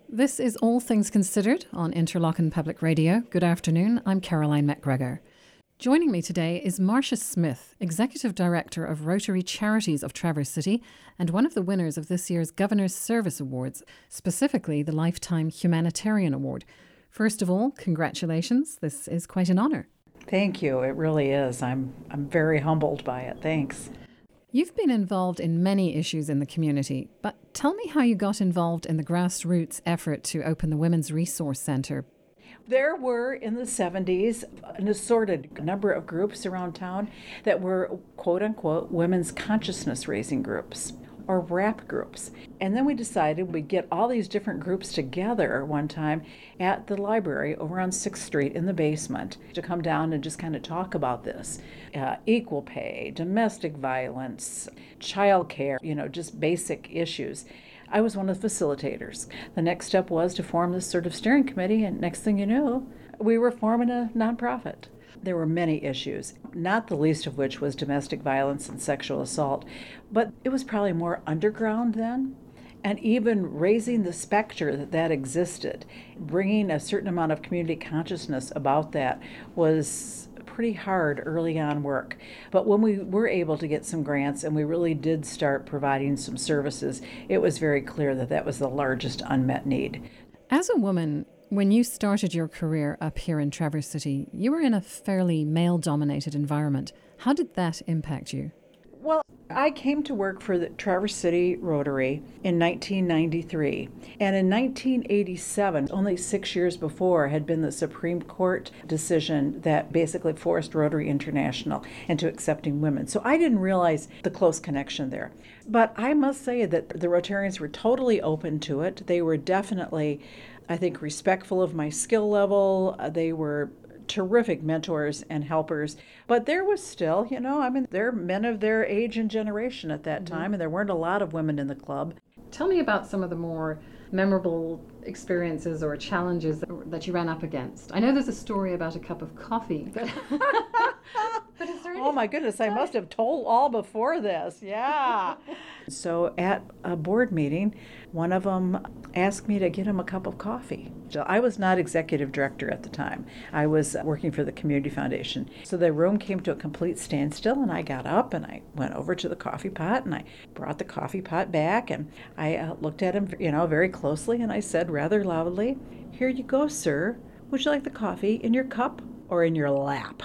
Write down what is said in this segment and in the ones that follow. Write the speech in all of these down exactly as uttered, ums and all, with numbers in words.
This is All Things Considered on Interlochen Public Radio. Good afternoon, I'm Caroline McGregor. Joining me today is Marcia Smith, Executive Director of Rotary Charities of Traverse City and one of the winners of this year's Governor's Service Awards, specifically the Lifetime Humanitarian Award. First of all, congratulations. This is quite an honour. Thank you. It really is. I'm I'm very humbled by it. Thanks. You've been involved in many issues in the community, but tell me how you got involved in the grassroots effort to open the Women's Resource Centre. There were, in the seventies, an assorted number of groups around town that were, quote-unquote, women's consciousness-raising groups, or WRAP groups. And then we decided we'd get all these different groups together one time at the library over on sixth street in the basement to come down and just kind of talk about this. Uh, equal pay, domestic violence, child care, you know, just basic issues. I was one of the facilitators. The next step was to form this sort of steering committee, and next thing you knew, we were forming a nonprofit. There were many issues, not the least of which was domestic violence and sexual assault, but it was probably more underground then. And even raising the specter that that existed, bringing a certain amount of community consciousness about that was pretty hard early on work. But when we were able to get some grants and we really did start providing some services, it was very clear that that was the largest unmet need. As a woman, when you started your career up here in Traverse City, you were in a fairly male-dominated environment. How did that impact you? Well, I came to work for the Traverse City Rotary in nineteen ninety-three. And in nineteen eighty-seven, only six years before, had been the Supreme Court decision that basically forced Rotary International into accepting women. So I didn't realize the close connection there. But I must say that the Rotarians were totally open to it. They were definitely, I think, respectful of my skill level. They were terrific mentors and helpers. But there was still, you know, I mean, they're men of their age and generation at that time, and there weren't a lot of women in the club. Tell me about some of the more memorable experiences or challenges that, that you ran up against. I know there's a story about a cup of coffee, but, but is there any... Oh my goodness, I must have told all before this, yeah. So at a board meeting, one of them asked me to get him a cup of coffee. So I was not executive director at the time. I was working for the Community Foundation. So the room came to a complete standstill, and I got up and I went over to the coffee pot and I brought the coffee pot back, and I uh, looked at him, you know, very closely, and I said rather loudly, "Here you go, sir. Would you like the coffee in your cup or in your lap?"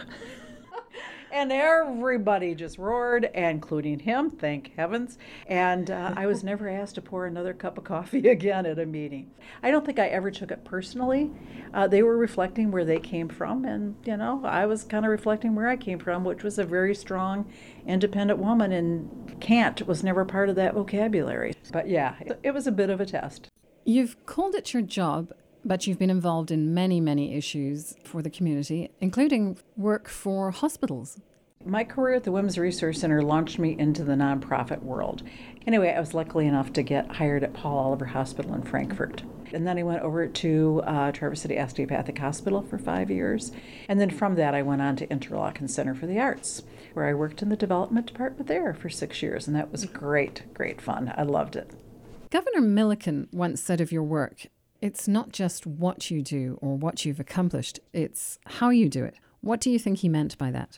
And everybody just roared, including him, thank heavens. And uh, I was never asked to pour another cup of coffee again at a meeting. I don't think I ever took it personally. Uh, they were reflecting where they came from, and, you know, I was kind of reflecting where I came from, which was a very strong, independent woman, and can't was never part of that vocabulary. But yeah, it, it was a bit of a test. You've called it your job, but you've been involved in many, many issues for the community, including work for hospitals. My career at the Women's Resource Center launched me into the nonprofit world. Anyway, I was lucky enough to get hired at Paul Oliver Hospital in Frankfurt. And then I went over to uh, Traverse City Osteopathic Hospital for five years. And then from that, I went on to Interlochen Center for the Arts, where I worked in the development department there for six years. And that was great, great fun. I loved it. Governor Milliken once said of your work, "It's not just what you do or what you've accomplished, it's how you do it." What do you think he meant by that?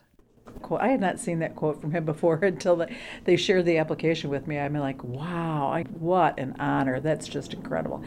I had not seen that quote from him before until they shared the application with me. I'm like, wow, what an honor. That's just incredible.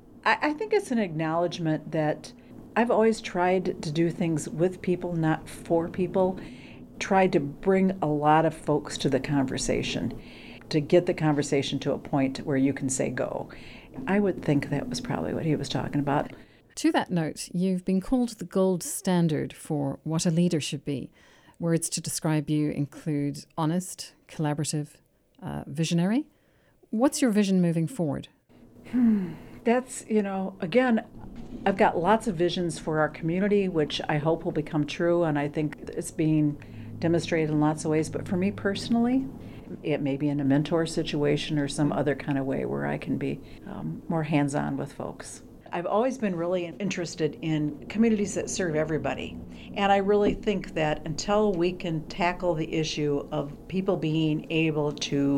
I think it's an acknowledgement that I've always tried to do things with people, not for people, tried to bring a lot of folks to the conversation, to get the conversation to a point where you can say go. I would think that was probably what he was talking about. To that note, you've been called the gold standard for what a leader should be. Words to describe you include honest, collaborative, uh, visionary. What's your vision moving forward? Hmm. That's, you know, again, I've got lots of visions for our community, which I hope will become true, and I think it's being demonstrated in lots of ways. But for me personally, it may be in a mentor situation or some other kind of way where I can be um, more hands-on with folks. I've always been really interested in communities that serve everybody. And I really think that until we can tackle the issue of people being able to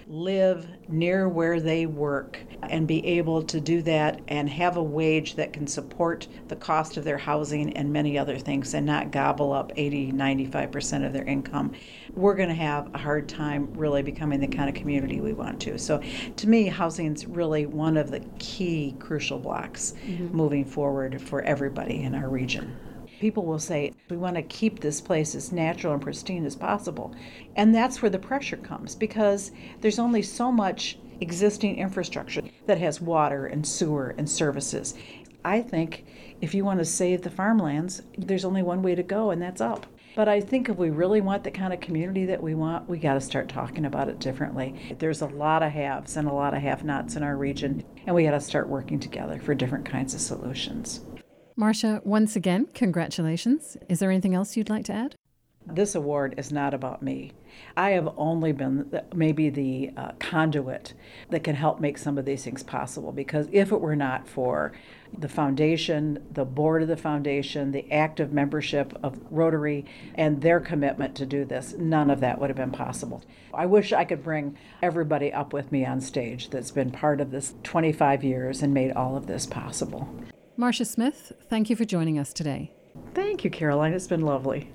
live near where they work and be able to do that and have a wage that can support the cost of their housing and many other things and not gobble up eighty, ninety-five percent of their income, we're going to have a hard time really becoming the kind of community we want to. So to me, housing is really one of the key crucial blocks mm-hmm. moving forward for everybody in our region. People will say, we want to keep this place as natural and pristine as possible. And that's where the pressure comes, because there's only so much existing infrastructure that has water and sewer and services. I think if you want to save the farmlands, there's only one way to go, and that's up. But I think if we really want the kind of community that we want, we got to start talking about it differently. There's a lot of haves and a lot of have-nots in our region, and we got to start working together for different kinds of solutions. Marcia, once again, congratulations. Is there anything else you'd like to add? This award is not about me. I have only been the, maybe the uh, conduit that can help make some of these things possible, because if it were not for the foundation, the board of the foundation, the active membership of Rotary, and their commitment to do this, none of that would have been possible. I wish I could bring everybody up with me on stage that's been part of this twenty-five years and made all of this possible. Marcia Smith, thank you for joining us today. Thank you, Caroline. It's been lovely.